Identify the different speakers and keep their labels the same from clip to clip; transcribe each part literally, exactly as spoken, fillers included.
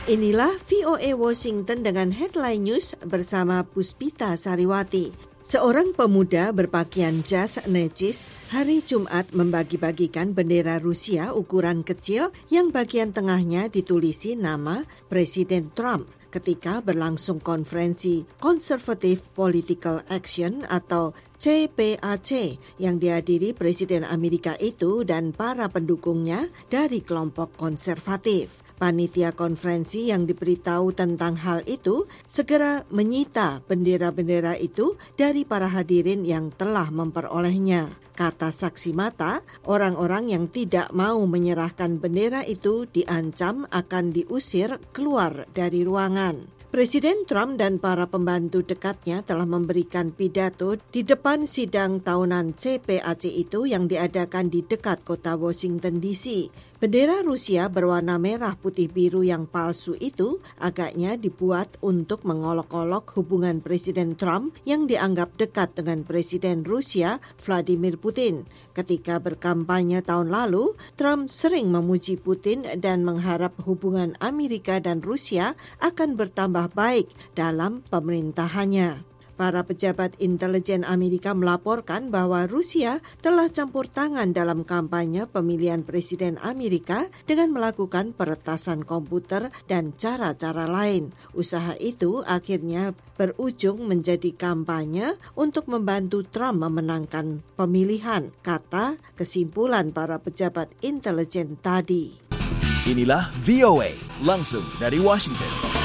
Speaker 1: Inilah V O A Washington dengan Headline News bersama Puspita Sariwati. Seorang pemuda berpakaian jas necis hari Jumat membagi-bagikan bendera Rusia ukuran kecil yang bagian tengahnya ditulisi nama Presiden Trump ketika berlangsung konferensi Conservative Political Action atau C P A C yang dihadiri Presiden Amerika itu dan para pendukungnya dari kelompok konservatif. Panitia konferensi yang diberitahu tentang hal itu segera menyita bendera-bendera itu dari para hadirin yang telah memperolehnya. Kata saksi mata, orang-orang yang tidak mau menyerahkan bendera itu diancam akan diusir keluar dari ruangan. Presiden Trump dan para pembantu dekatnya telah memberikan pidato di depan sidang tahunan C P A C itu yang diadakan di dekat kota Washington D C. Bendera Rusia berwarna merah putih biru yang palsu itu agaknya dibuat untuk mengolok-olok hubungan Presiden Trump yang dianggap dekat dengan Presiden Rusia Vladimir Putin. Ketika berkampanye tahun lalu, Trump sering memuji Putin dan mengharap hubungan Amerika dan Rusia akan bertambah baik dalam pemerintahannya. Para pejabat intelijen Amerika melaporkan bahwa Rusia telah campur tangan dalam kampanye pemilihan Presiden Amerika dengan melakukan peretasan komputer dan cara-cara lain. Usaha itu akhirnya berujung menjadi kampanye untuk membantu Trump memenangkan pemilihan, kata kesimpulan para pejabat intelijen tadi.
Speaker 2: Inilah V O A, langsung dari Washington.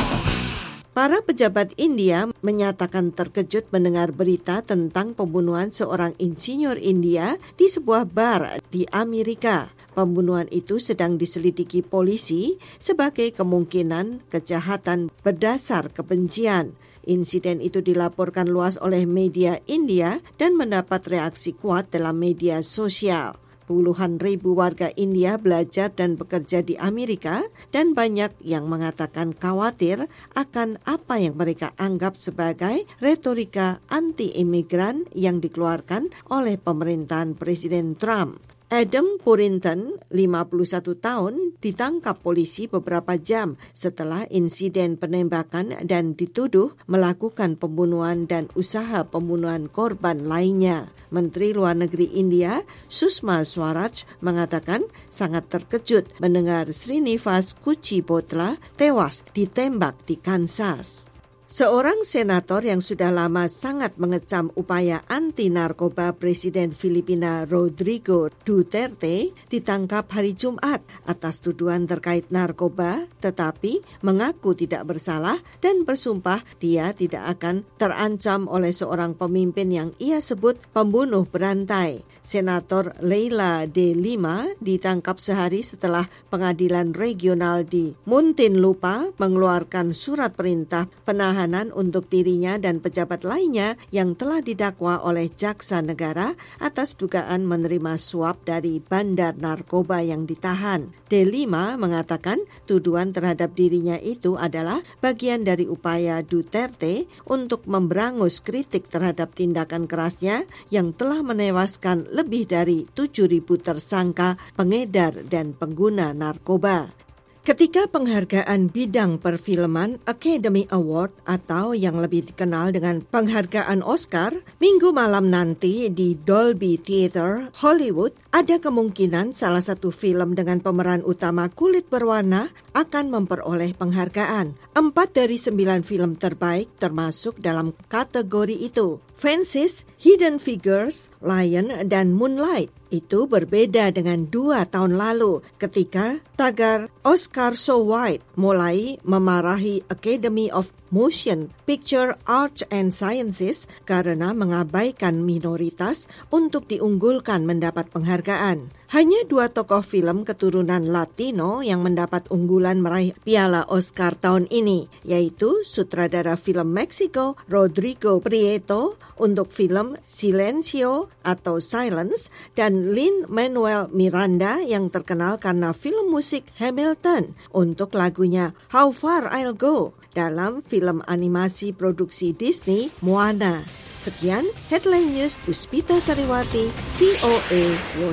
Speaker 1: Para pejabat India menyatakan terkejut mendengar berita tentang pembunuhan seorang insinyur India di sebuah bar di Amerika. Pembunuhan itu sedang diselidiki polisi sebagai kemungkinan kejahatan berdasar kebencian. Insiden itu dilaporkan luas oleh media India dan mendapat reaksi kuat dalam media sosial. Puluhan ribu warga India belajar dan bekerja di Amerika dan banyak yang mengatakan khawatir akan apa yang mereka anggap sebagai retorika anti-imigran yang dikeluarkan oleh pemerintahan Presiden Trump. Adam Purinton, lima puluh satu tahun, ditangkap polisi beberapa jam setelah insiden penembakan dan dituduh melakukan pembunuhan dan usaha pembunuhan korban lainnya. Menteri Luar Negeri India, Sushma Swaraj, mengatakan sangat terkejut mendengar Srinivas Kuchibhotla tewas ditembak di Kansas. Seorang senator yang sudah lama sangat mengecam upaya anti-narkoba Presiden Filipina Rodrigo Duterte ditangkap hari Jumat atas tuduhan terkait narkoba, tetapi mengaku tidak bersalah dan bersumpah dia tidak akan terancam oleh seorang pemimpin yang ia sebut pembunuh berantai. Senator Leila de Lima ditangkap sehari setelah pengadilan regional di Muntinlupa mengeluarkan surat perintah penahanan untuk dirinya dan pejabat lainnya yang telah didakwa oleh jaksa negara atas dugaan menerima suap dari bandar narkoba yang ditahan. De Lima mengatakan tuduhan terhadap dirinya itu adalah bagian dari upaya Duterte untuk memberangus kritik terhadap tindakan kerasnya yang telah menewaskan lebih dari tujuh ribu tersangka pengedar dan pengguna narkoba. Ketika penghargaan bidang perfilman Academy Award atau yang lebih dikenal dengan penghargaan Oscar, minggu malam nanti di Dolby Theatre, Hollywood, ada kemungkinan salah satu film dengan pemeran utama kulit berwarna akan memperoleh penghargaan. Empat dari sembilan film terbaik termasuk dalam kategori itu. Fences, Hidden Figures, Lion, dan Moonlight. Itu berbeda dengan dua tahun lalu ketika tagar Oscar So White mulai memarahi Academy of Motion Picture Arts and Sciences karena mengabaikan minoritas untuk diunggulkan mendapat penghargaan. Hanya dua tokoh film keturunan Latino yang mendapat unggulan meraih piala Oscar tahun ini, yaitu sutradara film Meksiko Rodrigo Prieto untuk film Silencio atau Silence dan Lin-Manuel Miranda yang terkenal karena film musik Hamilton untuk lagunya How Far I'll Go dalam film animasi produksi Disney Moana. Sekian Headline News Puspita Sariwati, V O A